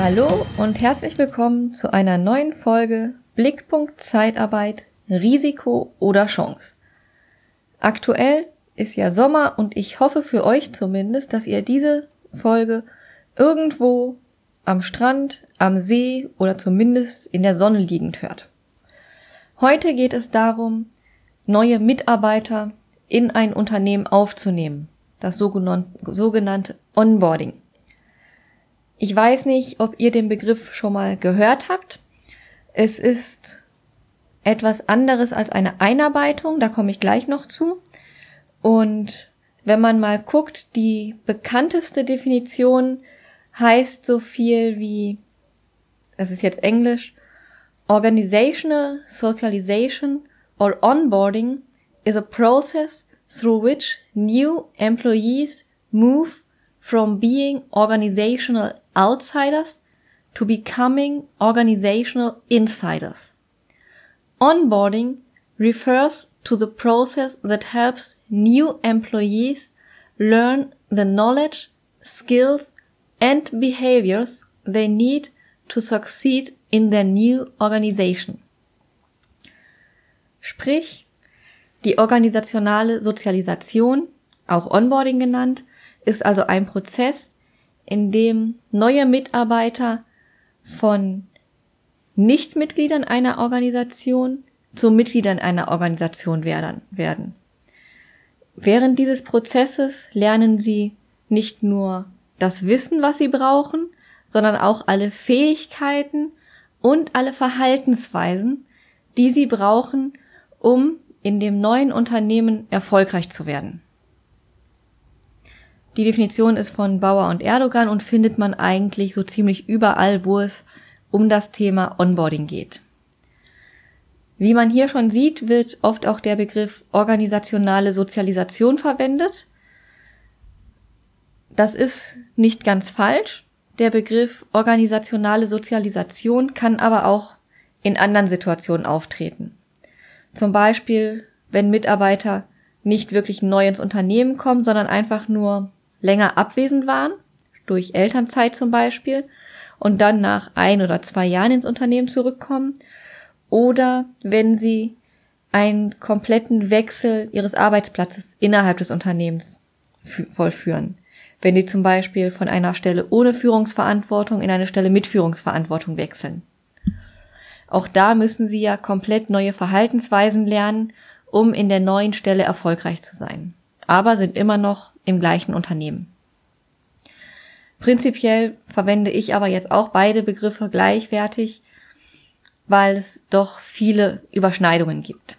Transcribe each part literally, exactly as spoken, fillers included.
Hallo und herzlich willkommen zu einer neuen Folge Blickpunkt Zeitarbeit, Risiko oder Chance. Aktuell ist ja Sommer und ich hoffe für euch zumindest, dass ihr diese Folge irgendwo am Strand, am See oder zumindest in der Sonne liegend hört. Heute geht es darum, neue Mitarbeiter in ein Unternehmen aufzunehmen, das sogenannte Onboarding. Ich weiß nicht, ob ihr den Begriff schon mal gehört habt. Es ist etwas anderes als eine Einarbeitung, da komme ich gleich noch zu. Und wenn man mal guckt, die bekannteste Definition heißt so viel wie, das ist jetzt Englisch, Organizational Socialization or Onboarding is a process through which new employees move from being organizational outsiders to becoming organizational insiders. Onboarding refers to the process that helps new employees learn the knowledge, skills and behaviors they need to succeed in their new organization. Sprich, die organisationale Sozialisation, auch Onboarding genannt, ist also ein Prozess, in dem neue Mitarbeiter von Nichtmitgliedern einer Organisation zu Mitgliedern einer Organisation werden. Während dieses Prozesses lernen sie nicht nur das Wissen, was sie brauchen, sondern auch alle Fähigkeiten und alle Verhaltensweisen, die sie brauchen, um in dem neuen Unternehmen erfolgreich zu werden. Die Definition ist von Bauer und Erdogan und findet man eigentlich so ziemlich überall, wo es um das Thema Onboarding geht. Wie man hier schon sieht, wird oft auch der Begriff organisationale Sozialisation verwendet. Das ist nicht ganz falsch. Der Begriff organisationale Sozialisation kann aber auch in anderen Situationen auftreten. Zum Beispiel, wenn Mitarbeiter nicht wirklich neu ins Unternehmen kommen, sondern einfach nur länger abwesend waren, durch Elternzeit zum Beispiel, und dann nach ein oder zwei Jahren ins Unternehmen zurückkommen, oder wenn sie einen kompletten Wechsel ihres Arbeitsplatzes innerhalb des Unternehmens vollführen. Wenn die zum Beispiel von einer Stelle ohne Führungsverantwortung in eine Stelle mit Führungsverantwortung wechseln. Auch da müssen sie ja komplett neue Verhaltensweisen lernen, um in der neuen Stelle erfolgreich zu sein. Aber sind immer noch im gleichen Unternehmen. Prinzipiell verwende ich aber jetzt auch beide Begriffe gleichwertig, weil es doch viele Überschneidungen gibt.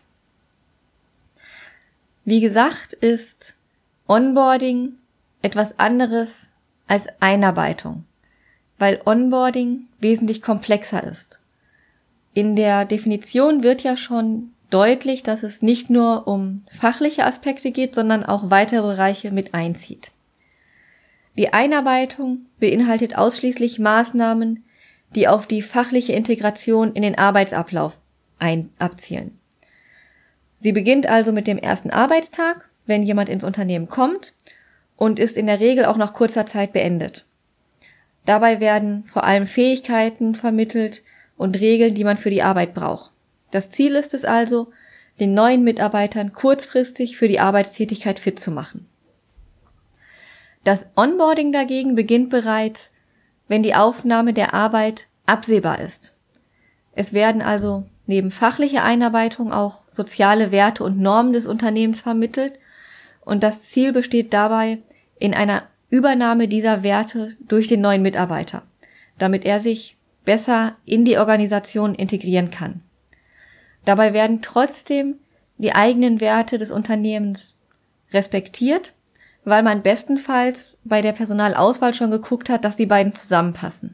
Wie gesagt, ist Onboarding etwas anderes als Einarbeitung, weil Onboarding wesentlich komplexer ist. In der Definition wird ja schon deutlich, dass es nicht nur um fachliche Aspekte geht, sondern auch weitere Bereiche mit einzieht. Die Einarbeitung beinhaltet ausschließlich Maßnahmen, die auf die fachliche Integration in den Arbeitsablauf ein- abzielen. Sie beginnt also mit dem ersten Arbeitstag, wenn jemand ins Unternehmen kommt, und ist in der Regel auch nach kurzer Zeit beendet. Dabei werden vor allem Fähigkeiten vermittelt und Regeln, die man für die Arbeit braucht. Das Ziel ist es also, den neuen Mitarbeitern kurzfristig für die Arbeitstätigkeit fit zu machen. Das Onboarding dagegen beginnt bereits, wenn die Aufnahme der Arbeit absehbar ist. Es werden also neben fachlicher Einarbeitung auch soziale Werte und Normen des Unternehmens vermittelt und das Ziel besteht dabei in einer Übernahme dieser Werte durch den neuen Mitarbeiter, damit er sich besser in die Organisation integrieren kann. Dabei werden trotzdem die eigenen Werte des Unternehmens respektiert, weil man bestenfalls bei der Personalauswahl schon geguckt hat, dass die beiden zusammenpassen.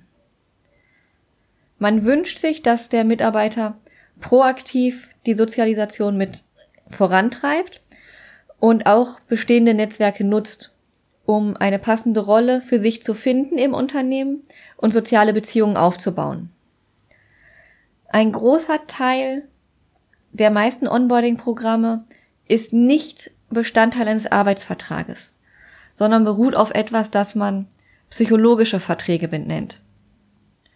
Man wünscht sich, dass der Mitarbeiter proaktiv die Sozialisation mit vorantreibt und auch bestehende Netzwerke nutzt, um eine passende Rolle für sich zu finden im Unternehmen und soziale Beziehungen aufzubauen. Ein großer Teil der meisten Onboarding-Programme ist nicht Bestandteil eines Arbeitsvertrages, sondern beruht auf etwas, das man psychologische Verträge benennt.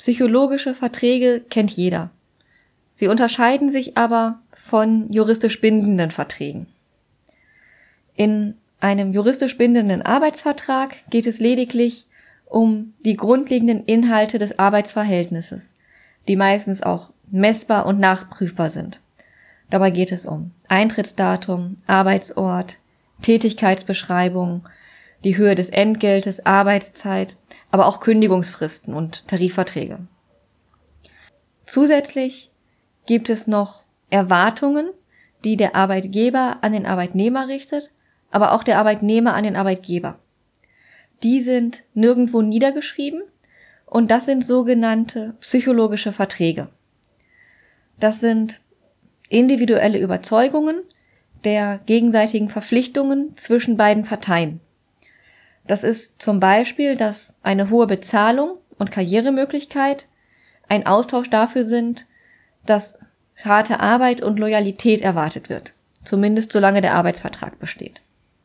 Psychologische Verträge kennt jeder. Sie unterscheiden sich aber von juristisch bindenden Verträgen. In einem juristisch bindenden Arbeitsvertrag geht es lediglich um die grundlegenden Inhalte des Arbeitsverhältnisses, die meistens auch messbar und nachprüfbar sind. Dabei geht es um Eintrittsdatum, Arbeitsort, Tätigkeitsbeschreibung, die Höhe des Entgeltes, Arbeitszeit, aber auch Kündigungsfristen und Tarifverträge. Zusätzlich gibt es noch Erwartungen, die der Arbeitgeber an den Arbeitnehmer richtet, aber auch der Arbeitnehmer an den Arbeitgeber. Die sind nirgendwo niedergeschrieben und das sind sogenannte psychologische Verträge. Das sind individuelle Überzeugungen der gegenseitigen Verpflichtungen zwischen beiden Parteien. Das ist zum Beispiel, dass eine hohe Bezahlung und Karrieremöglichkeit ein Austausch dafür sind, dass harte Arbeit und Loyalität erwartet wird, zumindest solange der Arbeitsvertrag besteht.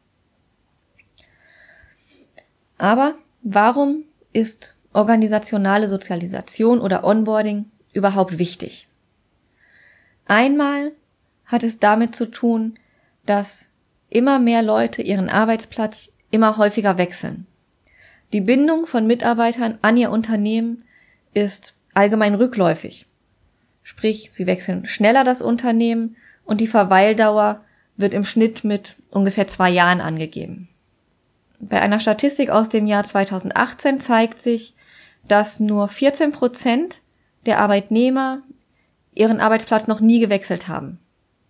Aber warum ist organisationale Sozialisation oder Onboarding überhaupt wichtig? Einmal hat es damit zu tun, dass immer mehr Leute ihren Arbeitsplatz immer häufiger wechseln. Die Bindung von Mitarbeitern an ihr Unternehmen ist allgemein rückläufig. Sprich, sie wechseln schneller das Unternehmen und die Verweildauer wird im Schnitt mit ungefähr zwei Jahren angegeben. Bei einer Statistik aus dem Jahr zweitausendachtzehn zeigt sich, dass nur vierzehn Prozent der Arbeitnehmer ihren Arbeitsplatz noch nie gewechselt haben.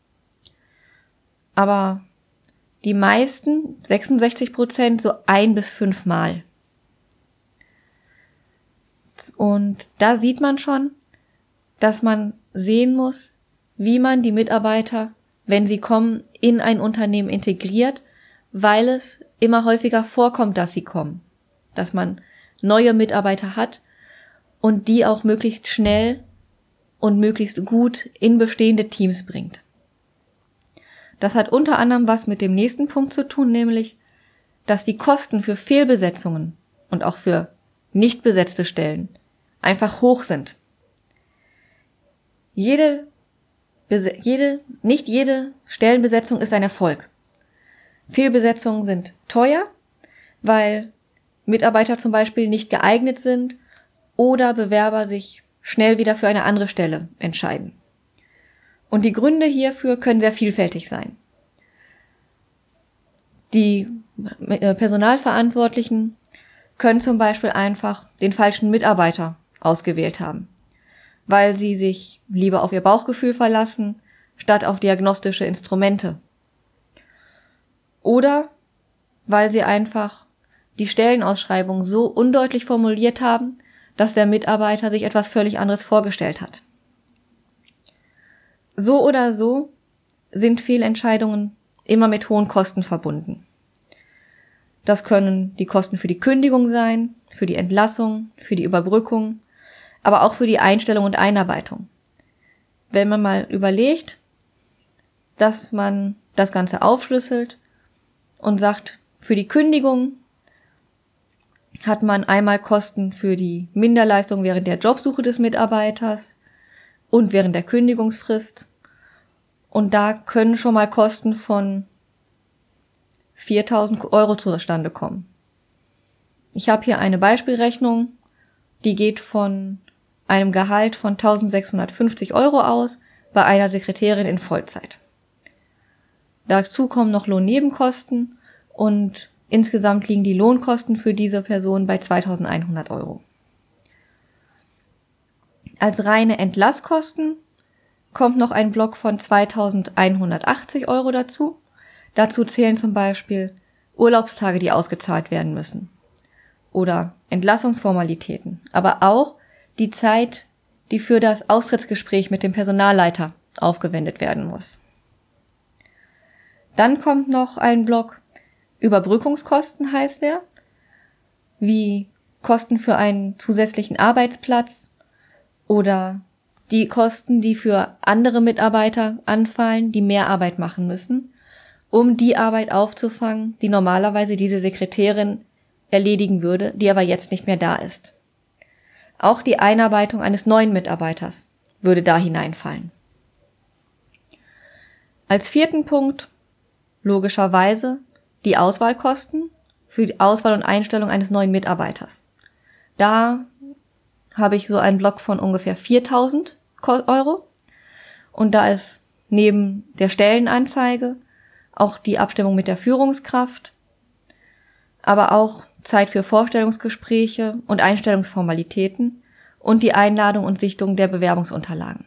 Aber die meisten, sechsundsechzig Prozent, so ein bis fünf Mal. Und da sieht man schon, dass man sehen muss, wie man die Mitarbeiter, wenn sie kommen, in ein Unternehmen integriert, weil es immer häufiger vorkommt, dass sie kommen. Dass man neue Mitarbeiter hat und die auch möglichst schnell und möglichst gut in bestehende Teams bringt. Das hat unter anderem was mit dem nächsten Punkt zu tun, nämlich, dass die Kosten für Fehlbesetzungen und auch für nicht besetzte Stellen einfach hoch sind. Jede, jede, nicht jede Stellenbesetzung ist ein Erfolg. Fehlbesetzungen sind teuer, weil Mitarbeiter zum Beispiel nicht geeignet sind oder Bewerber sich schnell wieder für eine andere Stelle entscheiden. Und die Gründe hierfür können sehr vielfältig sein. Die Personalverantwortlichen können zum Beispiel einfach den falschen Mitarbeiter ausgewählt haben, weil sie sich lieber auf ihr Bauchgefühl verlassen, statt auf diagnostische Instrumente. Oder weil sie einfach die Stellenausschreibung so undeutlich formuliert haben, dass der Mitarbeiter sich etwas völlig anderes vorgestellt hat. So oder so sind Fehlentscheidungen immer mit hohen Kosten verbunden. Das können die Kosten für die Kündigung sein, für die Entlassung, für die Überbrückung, aber auch für die Einstellung und Einarbeitung. Wenn man mal überlegt, dass man das Ganze aufschlüsselt und sagt, für die Kündigung hat man einmal Kosten für die Minderleistung während der Jobsuche des Mitarbeiters und während der Kündigungsfrist. Und da können schon mal Kosten von viertausend Euro zustande kommen. Ich habe hier eine Beispielrechnung, die geht von einem Gehalt von eintausendsechshundertfünfzig Euro aus bei einer Sekretärin in Vollzeit. Dazu kommen noch Lohnnebenkosten und insgesamt liegen die Lohnkosten für diese Person bei zweitausendeinhundert Euro. Als reine Entlasskosten kommt noch ein Block von zweitausendeinhundertachtzig Euro dazu. Dazu zählen zum Beispiel Urlaubstage, die ausgezahlt werden müssen. Oder Entlassungsformalitäten. Aber auch die Zeit, die für das Austrittsgespräch mit dem Personalleiter aufgewendet werden muss. Dann kommt noch ein Block Überbrückungskosten, heißt er, wie Kosten für einen zusätzlichen Arbeitsplatz oder die Kosten, die für andere Mitarbeiter anfallen, die mehr Arbeit machen müssen, um die Arbeit aufzufangen, die normalerweise diese Sekretärin erledigen würde, die aber jetzt nicht mehr da ist. Auch die Einarbeitung eines neuen Mitarbeiters würde da hineinfallen. Als vierten Punkt logischerweise die Auswahlkosten für die Auswahl und Einstellung eines neuen Mitarbeiters. Da habe ich so einen Block von ungefähr viertausend Euro und da ist neben der Stellenanzeige auch die Abstimmung mit der Führungskraft, aber auch Zeit für Vorstellungsgespräche und Einstellungsformalitäten und die Einladung und Sichtung der Bewerbungsunterlagen.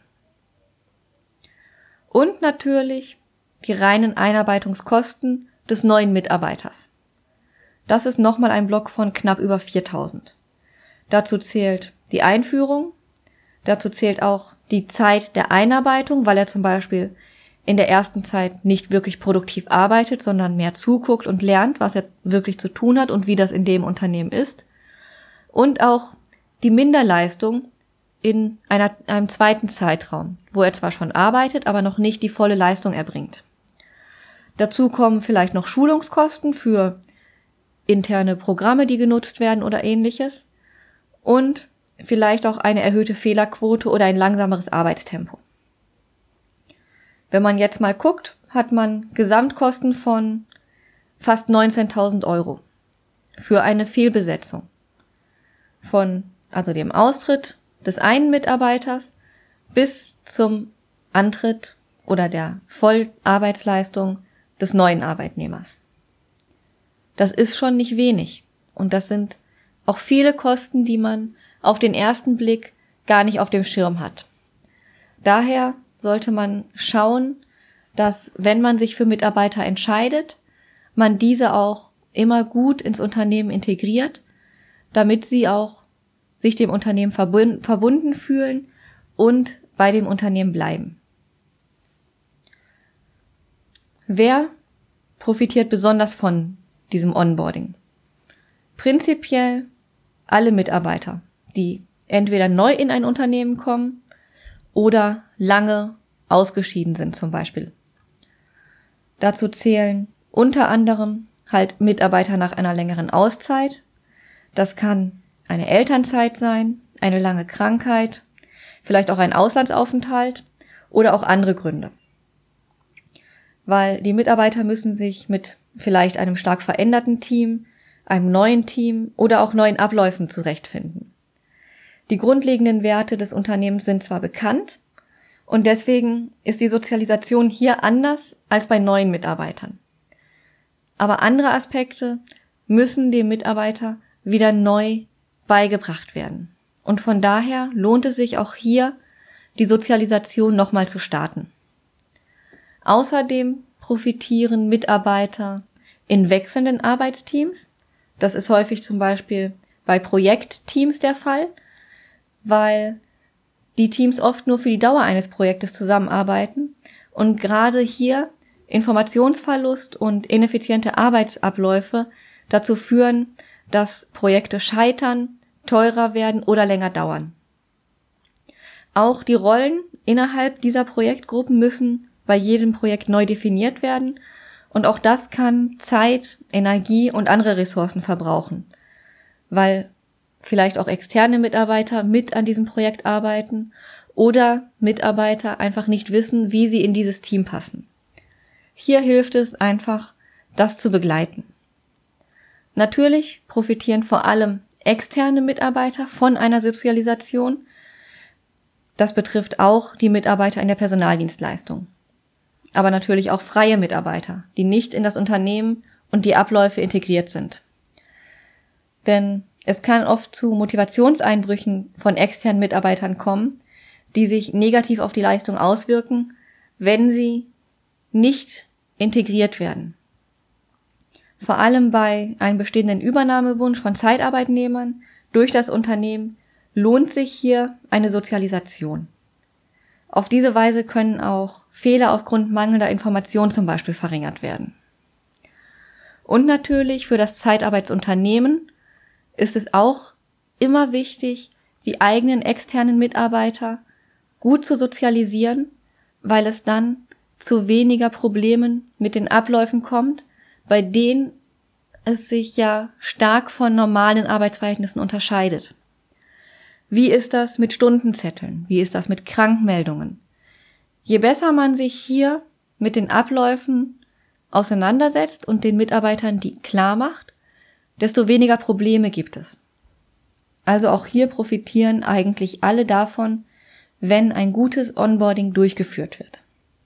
Und natürlich die reinen Einarbeitungskosten des neuen Mitarbeiters. Das ist nochmal ein Block von knapp über viertausend. Dazu zählt die Einführung, dazu zählt auch die Zeit der Einarbeitung, weil er zum Beispiel in der ersten Zeit nicht wirklich produktiv arbeitet, sondern mehr zuguckt und lernt, was er wirklich zu tun hat und wie das in dem Unternehmen ist. Und auch die Minderleistung in einer, einem zweiten Zeitraum, wo er zwar schon arbeitet, aber noch nicht die volle Leistung erbringt. Dazu kommen vielleicht noch Schulungskosten für interne Programme, die genutzt werden oder ähnliches. Und vielleicht auch eine erhöhte Fehlerquote oder ein langsameres Arbeitstempo. Wenn man jetzt mal guckt, hat man Gesamtkosten von fast neunzehntausend Euro für eine Fehlbesetzung. Von also dem Austritt des einen Mitarbeiters bis zum Antritt oder der Vollarbeitsleistung des neuen Arbeitnehmers. Das ist schon nicht wenig und das sind auch viele Kosten, die man auf den ersten Blick gar nicht auf dem Schirm hat. Daher sollte man schauen, dass, wenn man sich für Mitarbeiter entscheidet, man diese auch immer gut ins Unternehmen integriert, damit sie auch sich dem Unternehmen verbunden fühlen und bei dem Unternehmen bleiben. Wer profitiert besonders von diesem Onboarding? Prinzipiell alle Mitarbeiter, die entweder neu in ein Unternehmen kommen oder lange ausgeschieden sind zum Beispiel. Dazu zählen unter anderem halt Mitarbeiter nach einer längeren Auszeit. Das kann eine Elternzeit sein, eine lange Krankheit, vielleicht auch ein Auslandsaufenthalt oder auch andere Gründe. Weil die Mitarbeiter müssen sich mit vielleicht einem stark veränderten Team, einem neuen Team oder auch neuen Abläufen zurechtfinden. Die grundlegenden Werte des Unternehmens sind zwar bekannt und deswegen ist die Sozialisation hier anders als bei neuen Mitarbeitern. Aber andere Aspekte müssen dem Mitarbeiter wieder neu beigebracht werden. Und von daher lohnt es sich auch hier, die Sozialisation nochmal zu starten. Außerdem profitieren Mitarbeiter in wechselnden Arbeitsteams. Das ist häufig zum Beispiel bei Projektteams der Fall, weil die Teams oft nur für die Dauer eines Projektes zusammenarbeiten und gerade hier Informationsverlust und ineffiziente Arbeitsabläufe dazu führen, dass Projekte scheitern, teurer werden oder länger dauern. Auch die Rollen innerhalb dieser Projektgruppen müssen bei jedem Projekt neu definiert werden und auch das kann Zeit, Energie und andere Ressourcen verbrauchen, weil vielleicht auch externe Mitarbeiter mit an diesem Projekt arbeiten oder Mitarbeiter einfach nicht wissen, wie sie in dieses Team passen. Hier hilft es einfach, das zu begleiten. Natürlich profitieren vor allem externe Mitarbeiter von einer Sozialisation. Das betrifft auch die Mitarbeiter in der Personaldienstleistung. Aber natürlich auch freie Mitarbeiter, die nicht in das Unternehmen und die Abläufe integriert sind. Denn es kann oft zu Motivationseinbrüchen von externen Mitarbeitern kommen, die sich negativ auf die Leistung auswirken, wenn sie nicht integriert werden. Vor allem bei einem bestehenden Übernahmewunsch von Zeitarbeitnehmern durch das Unternehmen lohnt sich hier eine Sozialisation. Auf diese Weise können auch Fehler aufgrund mangelnder Information zum Beispiel verringert werden. Und natürlich für das Zeitarbeitsunternehmen ist es auch immer wichtig, die eigenen externen Mitarbeiter gut zu sozialisieren, weil es dann zu weniger Problemen mit den Abläufen kommt, bei denen es sich ja stark von normalen Arbeitsverhältnissen unterscheidet. Wie ist das mit Stundenzetteln? Wie ist das mit Krankmeldungen? Je besser man sich hier mit den Abläufen auseinandersetzt und den Mitarbeitern die klar macht, desto weniger Probleme gibt es. Also auch hier profitieren eigentlich alle davon, wenn ein gutes Onboarding durchgeführt wird.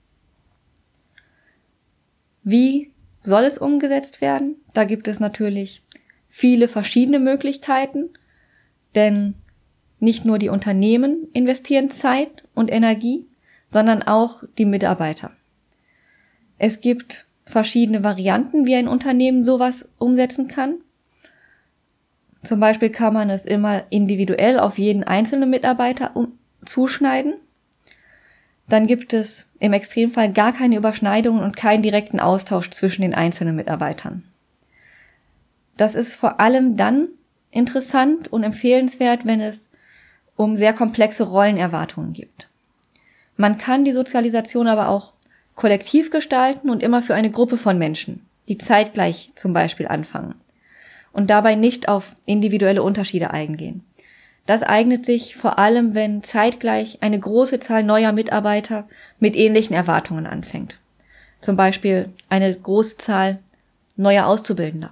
Wie soll es umgesetzt werden? Da gibt es natürlich viele verschiedene Möglichkeiten, denn nicht nur die Unternehmen investieren Zeit und Energie, sondern auch die Mitarbeiter. Es gibt verschiedene Varianten, wie ein Unternehmen sowas umsetzen kann. Zum Beispiel kann man es immer individuell auf jeden einzelnen Mitarbeiter um, zuschneiden. Dann gibt es im Extremfall gar keine Überschneidungen und keinen direkten Austausch zwischen den einzelnen Mitarbeitern. Das ist vor allem dann interessant und empfehlenswert, wenn es um sehr komplexe Rollenerwartungen gibt. Man kann die Sozialisation aber auch kollektiv gestalten und immer für eine Gruppe von Menschen, die zeitgleich zum Beispiel anfangen und dabei nicht auf individuelle Unterschiede eingehen. Das eignet sich vor allem, wenn zeitgleich eine große Zahl neuer Mitarbeiter mit ähnlichen Erwartungen anfängt. Zum Beispiel eine große Zahl neuer Auszubildender.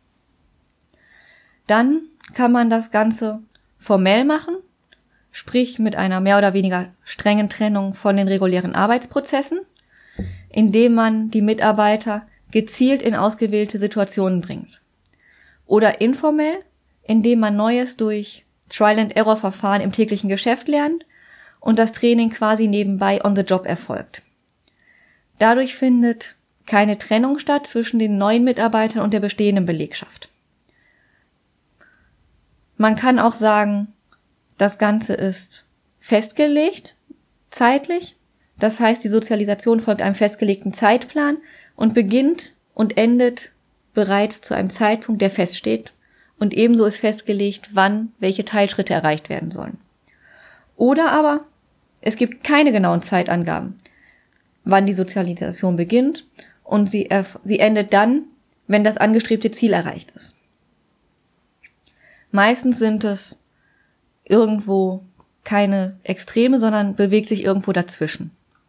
Dann kann man das Ganze formell machen, sprich mit einer mehr oder weniger strengen Trennung von den regulären Arbeitsprozessen, indem man die Mitarbeiter gezielt in ausgewählte Situationen bringt. Oder informell, indem man Neues durch Trial-and-Error-Verfahren im täglichen Geschäft lernt und das Training quasi nebenbei on the job erfolgt. Dadurch findet keine Trennung statt zwischen den neuen Mitarbeitern und der bestehenden Belegschaft. Man kann auch sagen, das Ganze ist festgelegt, zeitlich. Das heißt, die Sozialisation folgt einem festgelegten Zeitplan und beginnt und endet bereits zu einem Zeitpunkt, der feststeht. Und ebenso ist festgelegt, wann welche Teilschritte erreicht werden sollen. Oder aber es gibt keine genauen Zeitangaben, wann die Sozialisation beginnt und sie, erf- sie endet dann, wenn das angestrebte Ziel erreicht ist. Meistens sind es irgendwo keine Extreme, sondern bewegt sich irgendwo dazwischen.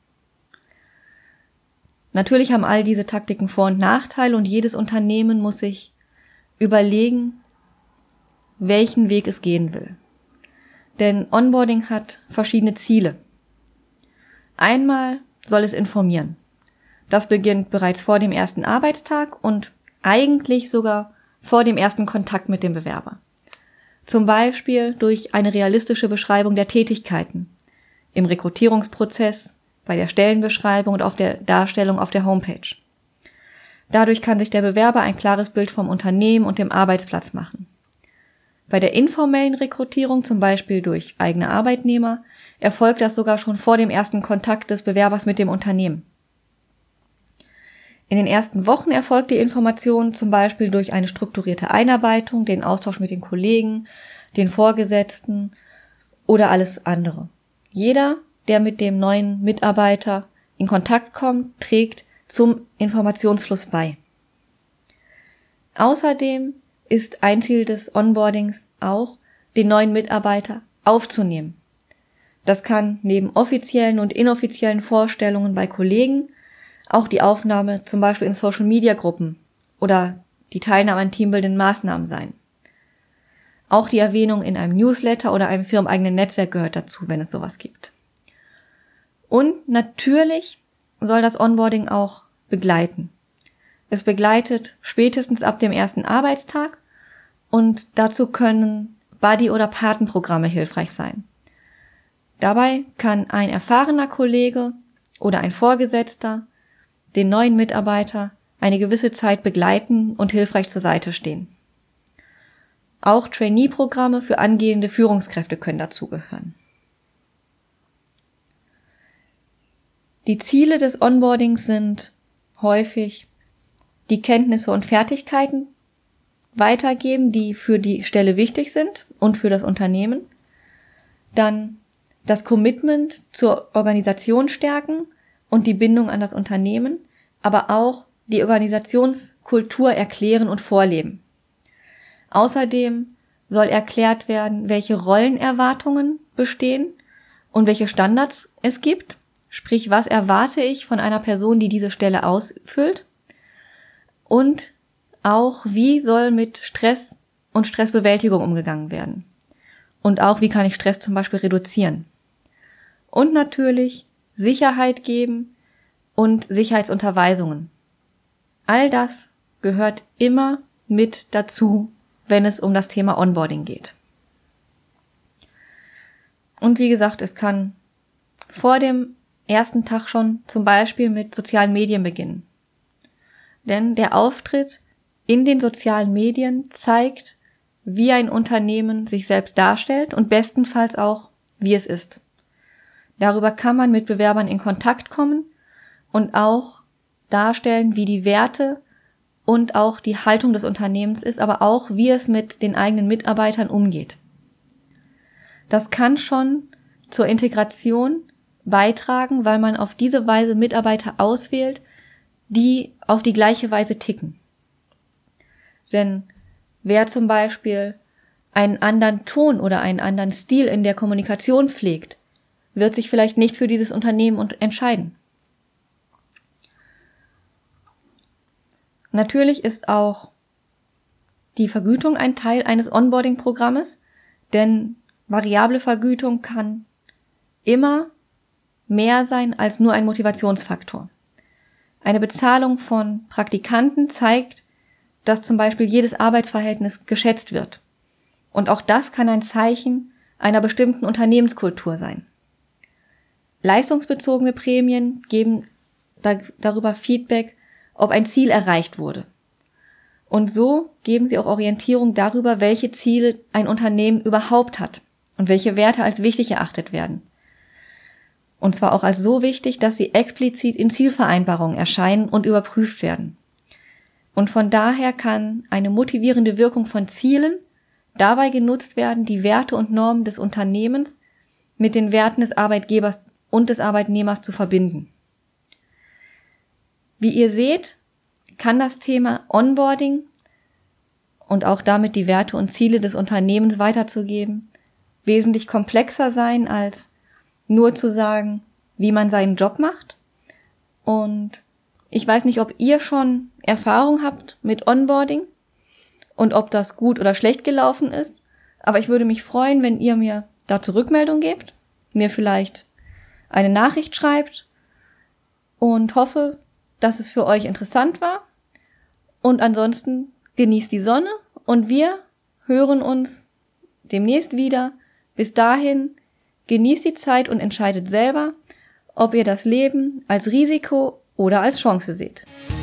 Natürlich haben all diese Taktiken Vor- und Nachteile und jedes Unternehmen muss sich überlegen, welchen Weg es gehen will. Denn Onboarding hat verschiedene Ziele. Einmal soll es informieren. Das beginnt bereits vor dem ersten Arbeitstag und eigentlich sogar vor dem ersten Kontakt mit dem Bewerber. Zum Beispiel durch eine realistische Beschreibung der Tätigkeiten im Rekrutierungsprozess, bei der Stellenbeschreibung und auf der Darstellung auf der Homepage. Dadurch kann sich der Bewerber ein klares Bild vom Unternehmen und dem Arbeitsplatz machen. Bei der informellen Rekrutierung, zum Beispiel durch eigene Arbeitnehmer, erfolgt das sogar schon vor dem ersten Kontakt des Bewerbers mit dem Unternehmen. In den ersten Wochen erfolgt die Information zum Beispiel durch eine strukturierte Einarbeitung, den Austausch mit den Kollegen, den Vorgesetzten oder alles andere. Jeder, der mit dem neuen Mitarbeiter in Kontakt kommt, trägt zum Informationsfluss bei. Außerdem ist ein Ziel des Onboardings auch, den neuen Mitarbeiter aufzunehmen. Das kann neben offiziellen und inoffiziellen Vorstellungen bei Kollegen auch die Aufnahme zum Beispiel in Social-Media-Gruppen oder die Teilnahme an teambildenden Maßnahmen sein. Auch die Erwähnung in einem Newsletter oder einem firmeneigenen Netzwerk gehört dazu, wenn es sowas gibt. Und natürlich soll das Onboarding auch begleiten. Es begleitet spätestens ab dem ersten Arbeitstag und dazu können Buddy- oder Patenprogramme hilfreich sein. Dabei kann ein erfahrener Kollege oder ein Vorgesetzter den neuen Mitarbeiter eine gewisse Zeit begleiten und hilfreich zur Seite stehen. Auch Trainee-Programme für angehende Führungskräfte können dazugehören. Die Ziele des Onboardings sind häufig die Kenntnisse und Fertigkeiten weitergeben, die für die Stelle wichtig sind und für das Unternehmen. Dann das Commitment zur Organisation stärken und die Bindung an das Unternehmen, aber auch die Organisationskultur erklären und vorleben. Außerdem soll erklärt werden, welche Rollenerwartungen bestehen und welche Standards es gibt. Sprich, was erwarte ich von einer Person, die diese Stelle ausfüllt? Und auch, wie soll mit Stress und Stressbewältigung umgegangen werden? Und auch, wie kann ich Stress zum Beispiel reduzieren? Und natürlich Sicherheit geben und Sicherheitsunterweisungen. All das gehört immer mit dazu, wenn es um das Thema Onboarding geht. Und wie gesagt, es kann vor dem ersten Tag schon zum Beispiel mit sozialen Medien beginnen. Denn der Auftritt in den sozialen Medien zeigt, wie ein Unternehmen sich selbst darstellt und bestenfalls auch, wie es ist. Darüber kann man mit Bewerbern in Kontakt kommen und auch darstellen, wie die Werte und auch die Haltung des Unternehmens ist, aber auch, wie es mit den eigenen Mitarbeitern umgeht. Das kann schon zur Integration beitragen, weil man auf diese Weise Mitarbeiter auswählt, die auf die gleiche Weise ticken. Denn wer zum Beispiel einen anderen Ton oder einen anderen Stil in der Kommunikation pflegt, wird sich vielleicht nicht für dieses Unternehmen entscheiden. Natürlich ist auch die Vergütung ein Teil eines Onboarding-Programmes, denn variable Vergütung kann immer mehr sein als nur ein Motivationsfaktor. Eine Bezahlung von Praktikanten zeigt, dass zum Beispiel jedes Arbeitsverhältnis geschätzt wird. Und auch das kann ein Zeichen einer bestimmten Unternehmenskultur sein. Leistungsbezogene Prämien geben da, darüber Feedback, ob ein Ziel erreicht wurde. Und so geben sie auch Orientierung darüber, welche Ziele ein Unternehmen überhaupt hat und welche Werte als wichtig erachtet werden. Und zwar auch als so wichtig, dass sie explizit in Zielvereinbarungen erscheinen und überprüft werden. Und von daher kann eine motivierende Wirkung von Zielen dabei genutzt werden, die Werte und Normen des Unternehmens mit den Werten des Arbeitgebers und des Arbeitnehmers zu verbinden. Wie ihr seht, kann das Thema Onboarding und auch damit die Werte und Ziele des Unternehmens weiterzugeben wesentlich komplexer sein, als nur zu sagen, wie man seinen Job macht. Und ich weiß nicht, ob ihr schon Erfahrung habt mit Onboarding und ob das gut oder schlecht gelaufen ist, aber ich würde mich freuen, wenn ihr mir dazu Rückmeldung gebt, mir vielleicht eine Nachricht schreibt und hoffe, dass es für euch interessant war. Und ansonsten genießt die Sonne und wir hören uns demnächst wieder. Bis dahin, genießt die Zeit und entscheidet selber, ob ihr das Leben als Risiko oder als Chance seht.